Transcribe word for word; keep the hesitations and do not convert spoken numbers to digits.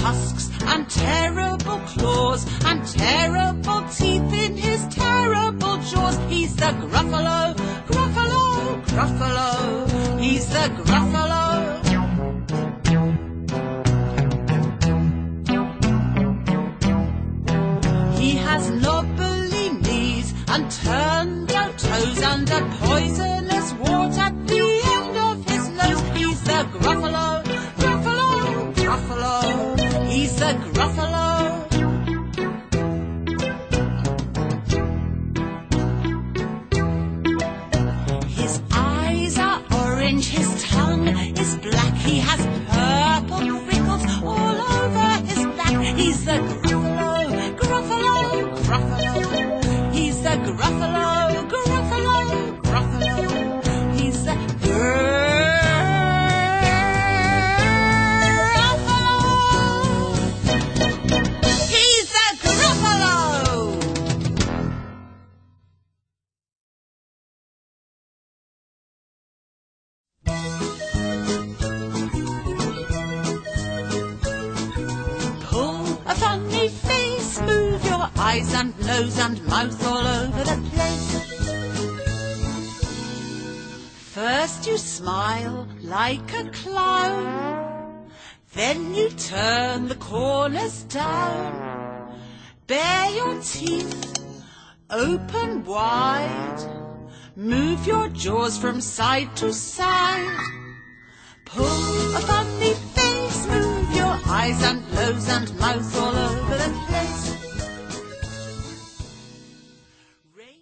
tusks and terrible claws and terrible teeth in his terrible jaws. He's the Gruffalo, Gruffalo, Gruffalo. He's the Gruffalo. He has knobbly knees and turned out toes and a poisonous wart at the end of his nose. He's the Gruffalo, Gruffalo, Gruffalo. He's the Gruffalo. His eyes are orange, his tongue is black. He has purple freckles all over his back. He's the Gruffalo, Gruffalo, Gruffalo. He's the Gruffalo, Gruffalo, Gruffalo. He's the Gruffalo. He's the Gruffalo. Pull a funny face, move your eyes and nose and mouth all over the place. First you smile like a clown, then you turn the corners down. Bare your teeth, open wide, move your jaws from side to side. Pull a funny face, move your eyes and nose and mouth all over the place.